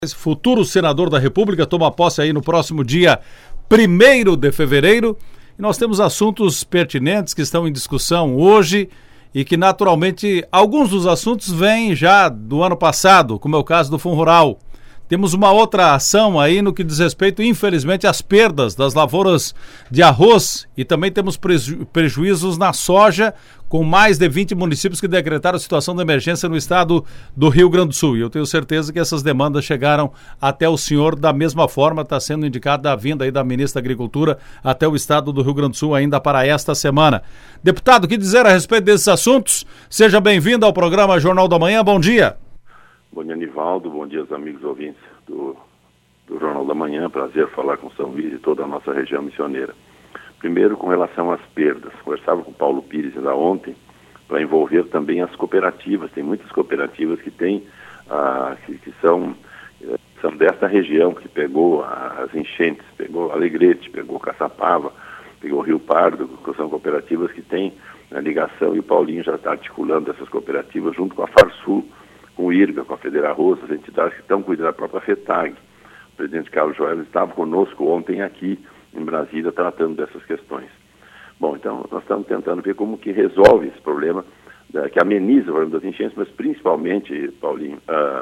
Futuro senador da República, toma posse aí no próximo dia 1º de fevereiro. E nós temos assuntos pertinentes que estão em discussão hoje e que naturalmente alguns dos assuntos vêm já do ano passado, como é o caso do Fundo Rural. Temos uma outra ação aí no que diz respeito, infelizmente, às perdas das lavouras de arroz e também temos prejuízos na soja, com mais de 20 municípios que decretaram situação de emergência no estado do Rio Grande do Sul. E eu tenho certeza que essas demandas chegaram até o senhor da mesma forma, está sendo indicada a vinda aí da ministra da Agricultura até o estado do Rio Grande do Sul ainda para esta semana. Deputado, o que dizer a respeito desses assuntos? Seja bem-vindo ao programa Jornal da Manhã, bom dia. Bom dia, Nivaldo. Bom dia aos amigos ouvintes do Jornal da Manhã. Prazer falar com São Luís e toda a nossa região missioneira. Primeiro, com relação às perdas. Conversava com o Paulo Pires ainda ontem para envolver também as cooperativas. Tem muitas cooperativas que têm, que são desta região, que pegou as enchentes, pegou Alegrete, pegou Caçapava, pegou Rio Pardo, que são cooperativas que têm a ligação, e o Paulinho já está articulando essas cooperativas junto com a Farsul, com o IRGA, com a Federarroz, as entidades que estão cuidando da própria FETAG. O presidente Carlos Joel estava conosco ontem aqui em Brasília tratando dessas questões. Bom, então nós estamos tentando ver como que resolve esse problema, que ameniza o problema das enchentes, mas principalmente, Paulinho,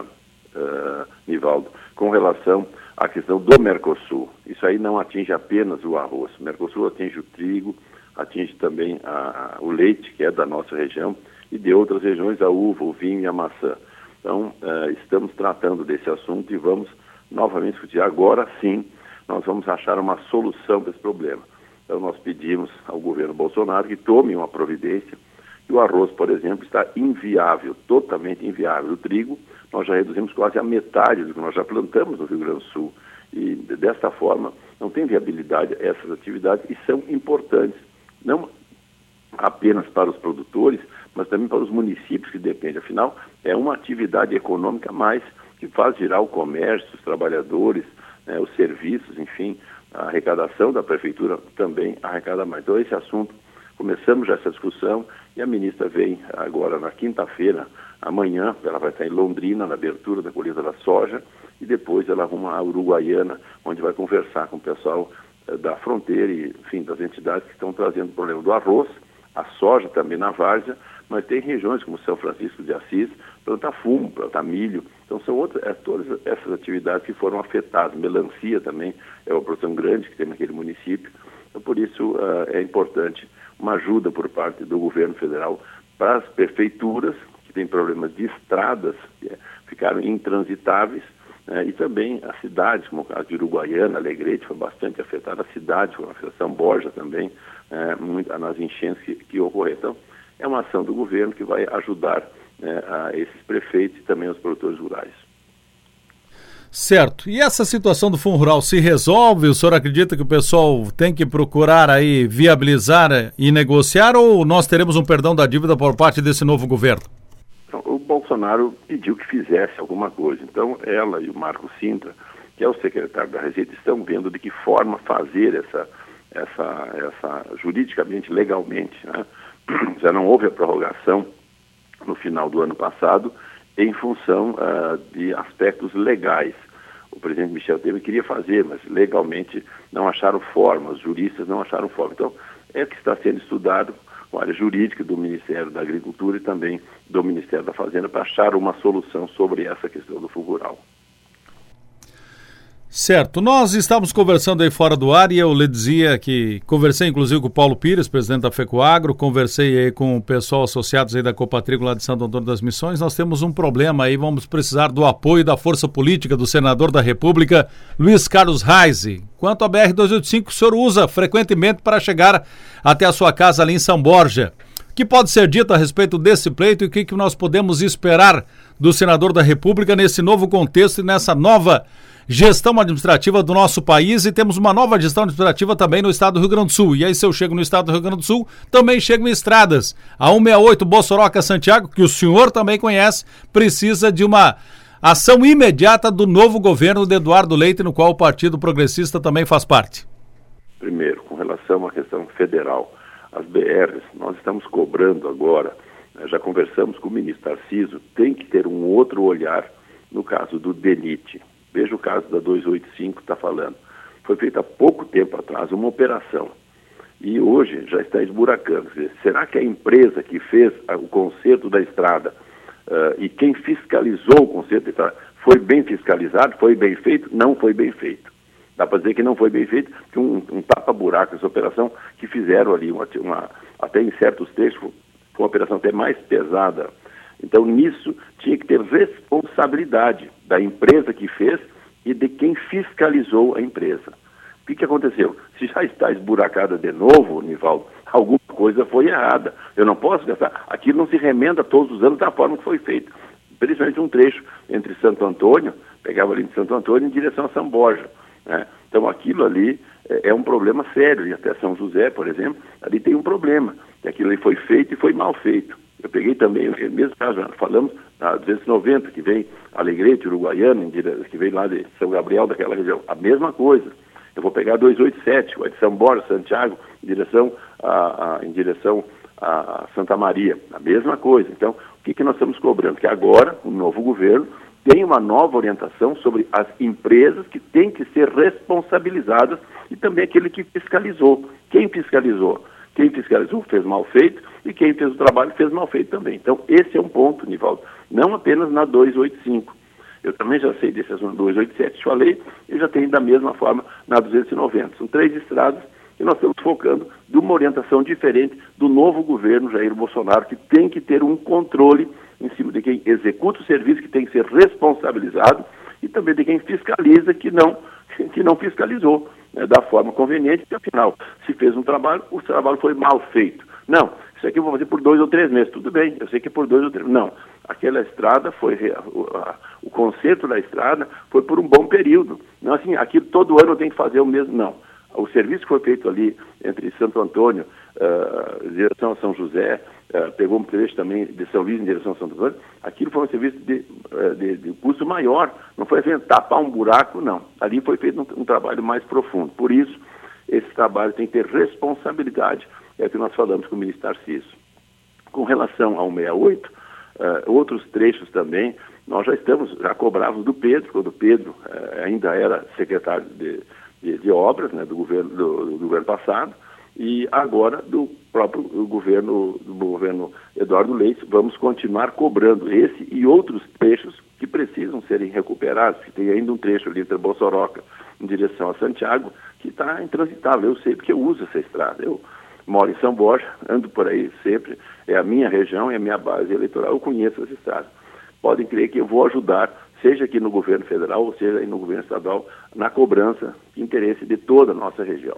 Nivaldo, com relação à questão do Mercosul. Isso aí não atinge apenas o arroz. O Mercosul atinge o trigo, atinge também o leite, que é da nossa região, e de outras regiões, a uva, o vinho e a maçã. Então, estamos tratando desse assunto e vamos novamente discutir. Agora sim, nós vamos achar uma solução para esse problema. Então, nós pedimos ao governo Bolsonaro que tome uma providência. E o arroz, por exemplo, está inviável, totalmente inviável. O trigo, nós já reduzimos quase a metade do que nós já plantamos no Rio Grande do Sul. E, desta forma, não tem viabilidade essas atividades e são importantes, não apenas para os produtores, mas também para os municípios que dependem. Afinal, é uma atividade econômica mais que faz girar o comércio, os trabalhadores, os serviços, enfim, a arrecadação da prefeitura também arrecada mais. Então, esse assunto, começamos já essa discussão e a ministra vem agora na quinta-feira, amanhã, ela vai estar em Londrina, na abertura da colheita da soja, e depois ela arruma a Uruguaiana, onde vai conversar com o pessoal da fronteira e, enfim, das entidades que estão trazendo o problema do arroz, a soja também na várzea, mas tem regiões como São Francisco de Assis, plantar fumo, plantar milho. Então são todas essas atividades que foram afetadas. Melancia também é uma produção grande que tem naquele município. Então por isso é importante uma ajuda por parte do governo federal para as prefeituras que têm problemas de estradas, que ficaram intransitáveis, e também as cidades, como o caso de Uruguaiana, Alegrete, foi bastante afetada, a cidade, como a São Borja também, nas enchentes que ocorreram. Então, é uma ação do governo que vai ajudar a esses prefeitos e também aos produtores rurais. Certo. E essa situação do Fundo Rural se resolve? O senhor acredita que o pessoal tem que procurar aí viabilizar e negociar, ou nós teremos um perdão da dívida por parte desse novo governo? O Bolsonaro pediu que fizesse alguma coisa. Então, ela e o Marco Sintra, que é o secretário da Receita, estão vendo de que forma fazer essa juridicamente, legalmente, né? Já não houve a prorrogação no final do ano passado em função de aspectos legais. O presidente Michel Temer queria fazer, mas legalmente não acharam forma, os juristas não acharam forma. Então, é que está sendo estudado com a área jurídica do Ministério da Agricultura e também do Ministério da Fazenda para achar uma solução sobre essa questão do Fundo Rural. Certo, nós estávamos conversando aí fora do ar e eu lhe dizia que conversei inclusive com o Paulo Pires, presidente da FECOAGRO, conversei aí com o pessoal associados aí da Copatrigo lá de Santo Antônio das Missões. Nós temos um problema aí, vamos precisar do apoio da força política do senador da República, Luiz Carlos Reis. Quanto à BR-285, o senhor usa frequentemente para chegar até a sua casa ali em São Borja. O que pode ser dito a respeito desse pleito e o que nós podemos esperar do senador da República nesse novo contexto e nessa nova gestão administrativa do nosso país? E temos uma nova gestão administrativa também no estado do Rio Grande do Sul. E aí, se eu chego no estado do Rio Grande do Sul, também chego em estradas. A 168 Bossoroca-Santiago, que o senhor também conhece, precisa de uma ação imediata do novo governo de Eduardo Leite, no qual o Partido Progressista também faz parte. Primeiro, com relação à questão federal, as BRs, nós estamos cobrando agora, já conversamos com o ministro Tarcísio, tem que ter um outro olhar no caso do DENIT. caso da 285 está falando. Foi feita há pouco tempo atrás uma operação e hoje já está esburacando. Será que a empresa que fez o conserto da estrada e quem fiscalizou o conserto da estrada foi bem fiscalizado, foi bem feito? Não foi bem feito. Dá para dizer que não foi bem feito, porque um tapa-buraco essa operação que fizeram ali, até em certos trechos, foi uma operação até mais pesada. Então, nisso, tinha que ter responsabilidade da empresa que fez e de quem fiscalizou a empresa. O que aconteceu? Se já está esburacada de novo, Nivaldo, alguma coisa foi errada. Eu não posso gastar. Aquilo não se remenda todos os anos da forma que foi feito. Principalmente um trecho entre Santo Antônio, pegava ali de Santo Antônio em direção a São Borja. Né? Então, aquilo ali é um problema sério. E até São José, por exemplo, ali tem um problema. Que aquilo ali foi feito e foi mal feito. Eu peguei também, no mesmo caso, falamos da 290, que vem Alegrete, Uruguaiana, que vem lá de São Gabriel, daquela região. A mesma coisa. Eu vou pegar a 287, o de São Borja, Santiago, em direção a Santa Maria. A mesma coisa. Então, o que nós estamos cobrando? Que agora, o novo governo tem uma nova orientação sobre as empresas que têm que ser responsabilizadas e também aquele que fiscalizou. Quem fiscalizou? Quem fiscalizou fez mal feito e quem fez o trabalho fez mal feito também. Então, esse é um ponto, Nivaldo, não apenas na 285. Eu também já sei desse assunto 287, falei, e já tenho da mesma forma na 290. São 3 estradas e nós estamos focando de uma orientação diferente do novo governo Jair Bolsonaro, que tem que ter um controle em cima de quem executa o serviço, que tem que ser responsabilizado, e também de quem fiscaliza, que não fiscalizou, né, da forma conveniente, porque afinal, se fez um trabalho, o trabalho foi mal feito. Não, isso aqui eu vou fazer por 2 ou 3 meses, tudo bem, eu sei que é por 2 ou 3 meses. Não, aquela estrada foi, o conserto da estrada foi por um bom período. Não assim, aqui todo ano eu tenho que fazer o mesmo, não. O serviço que foi feito ali entre Santo Antônio, em direção a São José, pegou um trecho também de São Luís em direção a Santo Antônio, aquilo foi um serviço de custo maior, não foi assim, tapar um buraco, não. Ali foi feito um trabalho mais profundo. Por isso, esse trabalho tem que ter responsabilidade, é o que nós falamos com o ministro Tarcísio. Com relação ao 68, outros trechos também, nós já cobrávamos do Pedro, quando o Pedro ainda era secretário de obras, né, do governo passado, e agora do próprio governo Eduardo Leite, vamos continuar cobrando esse e outros trechos que precisam serem recuperados, que tem ainda um trecho ali entre Bossoroca em direção a Santiago, que está intransitável. Eu sei porque eu uso essa estrada. Eu moro em São Borja, ando por aí sempre, é a minha região, é a minha base eleitoral, eu conheço essa estrada. Podem crer que eu vou ajudar, seja aqui no governo federal, ou seja aí no governo estadual, na cobrança de interesse de toda a nossa região.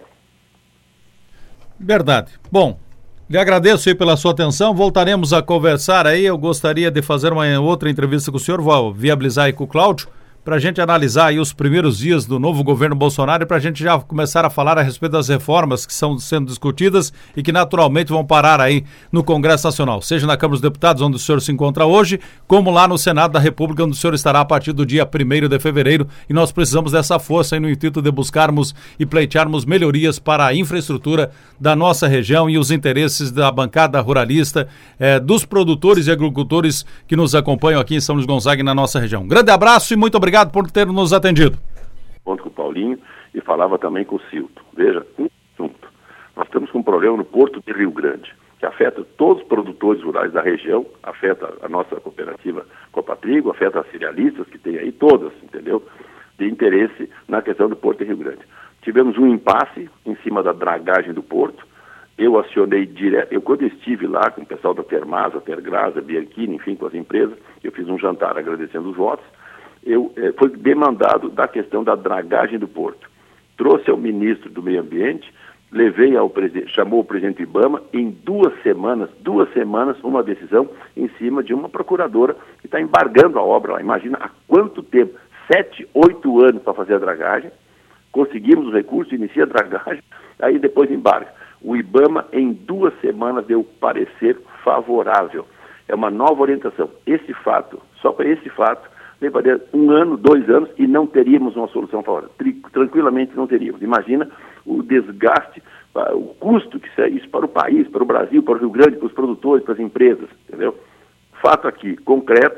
Verdade. Bom, lhe agradeço aí pela sua atenção, voltaremos a conversar aí, eu gostaria de fazer uma outra entrevista com o senhor, vou viabilizar aí com o Cláudio, para a gente analisar aí os primeiros dias do novo governo Bolsonaro e para a gente já começar a falar a respeito das reformas que estão sendo discutidas e que naturalmente vão parar aí no Congresso Nacional, seja na Câmara dos Deputados, onde o senhor se encontra hoje, como lá no Senado da República, onde o senhor estará a partir do dia 1º de fevereiro, e nós precisamos dessa força aí no intuito de buscarmos e pleitearmos melhorias para a infraestrutura da nossa região e os interesses da bancada ruralista, dos produtores e agricultores que nos acompanham aqui em São Luís Gonzaga e na nossa região. Um grande abraço e muito obrigado por ter nos atendido. Ponto com o Paulinho e falava também com o Silton. Veja, um assunto. Nós estamos com um problema no Porto de Rio Grande, que afeta todos os produtores rurais da região, afeta a nossa cooperativa Copatrigo, afeta as cerealistas que tem aí, todas, entendeu? De interesse na questão do Porto de Rio Grande. Tivemos um impasse em cima da dragagem do porto. Eu acionei direto, quando estive lá com o pessoal da Termasa, Tergrasa, Bianchini, enfim, com as empresas, eu fiz um jantar agradecendo os votos. Foi demandado da questão da dragagem do porto. Trouxe ao ministro do Meio Ambiente, levei ao presidente, chamou o presidente Ibama, em 2 semanas, uma decisão em cima de uma procuradora que está embargando a obra lá. Imagina há quanto tempo, 7, 8 anos para fazer a dragagem, conseguimos os recursos, inicia a dragagem, aí depois embarga. O Ibama, em 2 semanas, deu parecer favorável. É uma nova orientação. Esse fato, só para esse fato, levaria 1 ano, 2 anos e não teríamos uma solução favorável. Tranquilamente não teríamos. Imagina o desgaste, o custo que é isso para o país, para o Brasil, para o Rio Grande, para os produtores, para as empresas, entendeu? Fato aqui, concreto,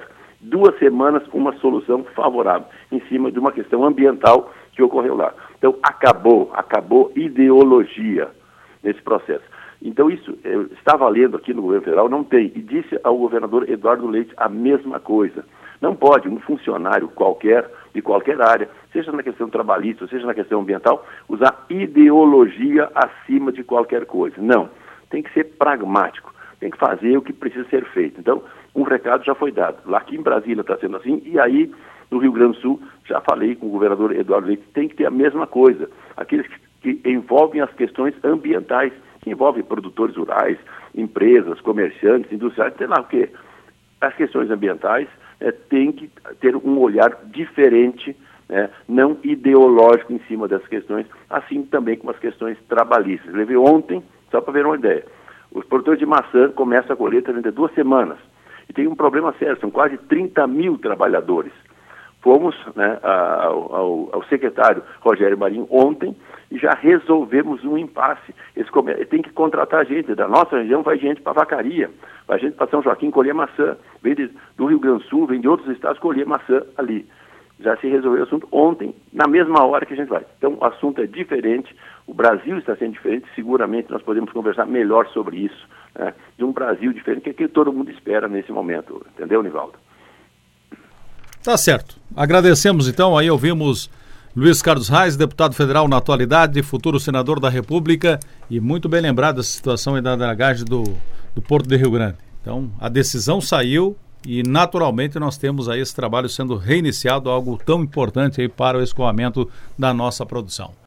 2 semanas uma solução favorável em cima de uma questão ambiental que ocorreu lá. Então, acabou ideologia nesse processo. Então, isso está valendo aqui no governo federal, não tem. E disse ao governador Eduardo Leite a mesma coisa. Não pode um funcionário qualquer, de qualquer área, seja na questão trabalhista, seja na questão ambiental, usar ideologia acima de qualquer coisa. Não. Tem que ser pragmático. Tem que fazer o que precisa ser feito. Então, um recado já foi dado. Lá aqui em Brasília está sendo assim, e aí no Rio Grande do Sul, já falei com o governador Eduardo Leite, tem que ter a mesma coisa. Aqueles que envolvem as questões ambientais, que envolvem produtores rurais, empresas, comerciantes, industriais, sei lá o quê. As questões ambientais têm que ter um olhar diferente, não ideológico em cima dessas questões, assim também como as questões trabalhistas. Levei ontem, só para ver uma ideia, os produtores de maçã começam a colheita dentro de 2 semanas. E tem um problema sério, são quase 30 mil trabalhadores. Fomos ao secretário Rogério Marinho ontem e já resolvemos um impasse. Tem que contratar gente. Da nossa região vai gente para Vacaria, vai gente para São Joaquim colher maçã. Vem do Rio Grande do Sul, vem de outros estados colher maçã ali. Já se resolveu o assunto ontem, na mesma hora que a gente vai. Então, o assunto é diferente, o Brasil está sendo diferente, seguramente nós podemos conversar melhor sobre isso, de um Brasil diferente, que é que todo mundo espera nesse momento, entendeu, Nivaldo? Tá certo. Agradecemos então, aí ouvimos Luiz Carlos Reis, deputado federal na atualidade, futuro senador da República, e muito bem lembrado essa situação aí da dragagem do Porto de Rio Grande. Então, a decisão saiu e naturalmente nós temos aí esse trabalho sendo reiniciado, algo tão importante aí para o escoamento da nossa produção.